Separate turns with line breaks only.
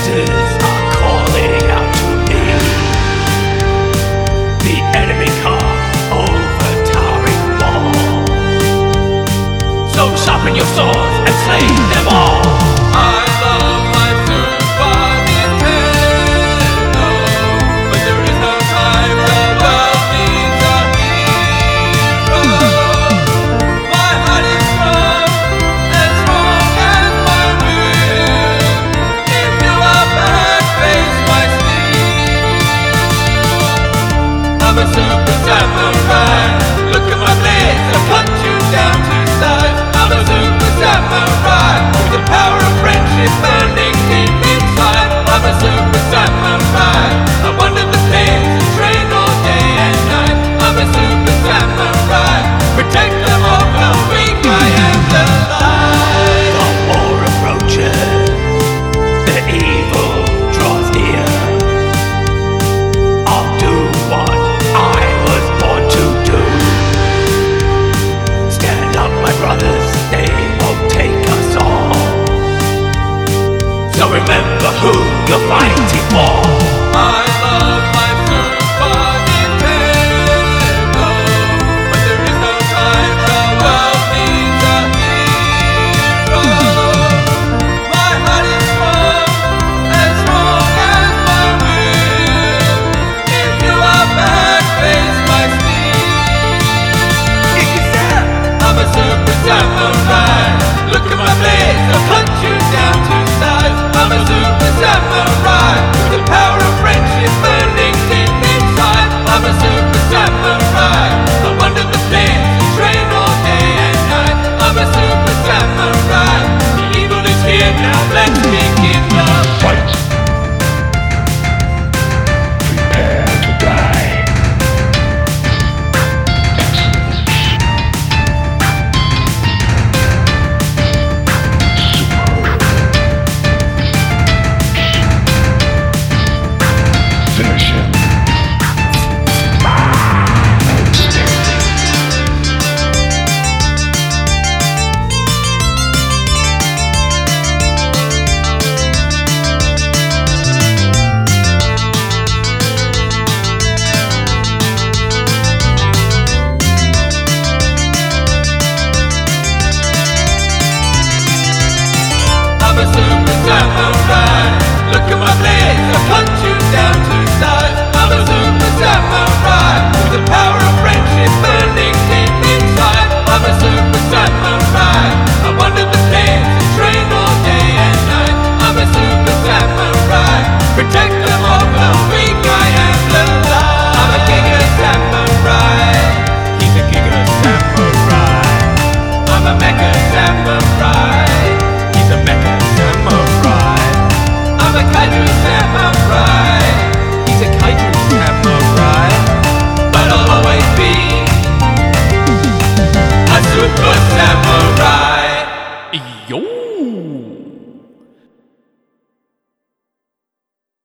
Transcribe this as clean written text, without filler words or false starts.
senses are calling out to me. The enemy come over towering wall. So sharpen your swords and slay them all.
I love my Super Nintendo, but there is no time. The world needs a hero. My heart is strong as my will. If you are bad, face my steel. I'm a super samurai. Look at my blades, I'll cut you down to size. I'm a super samurai with the power of friendship burning deep inside. I'm a super samurai. I wander the plains and train all day and night. I'm a super samurai. Protect them all while weak I am the light.
The war approaches, the evil draws near. I'll do what I was born to do. Stand up, my brothers, they won't take us all. So remember who you're fighting for.
I love my Super Nintendo, but there is no time. The world needs a hero. My heart is strong as my will. If you are bad, face my steel. I'm a super samurai. Look at my blades, I'll cut you down to size. I'm a super samurai with the power of friendship burning deep inside. I'm a super samurai. I wander the plains and train all day and night. I'm a super samurai. The evil is here now. Let's begin the
Fight! Prepare to die. Finish him.
I'm a super samurai. Look at my blades, I'll cut you down to size. I'm a super samurai with the power of friendship burning deep inside. I'm a super samurai. I wander the plains and train all day and night. I'm a super samurai. Protect them all while weak I am the light. I'm a giga samurai. He's a giga samurai. I'm a mecha samurai. He's a mecha samurai. I'm a kaiju samurai.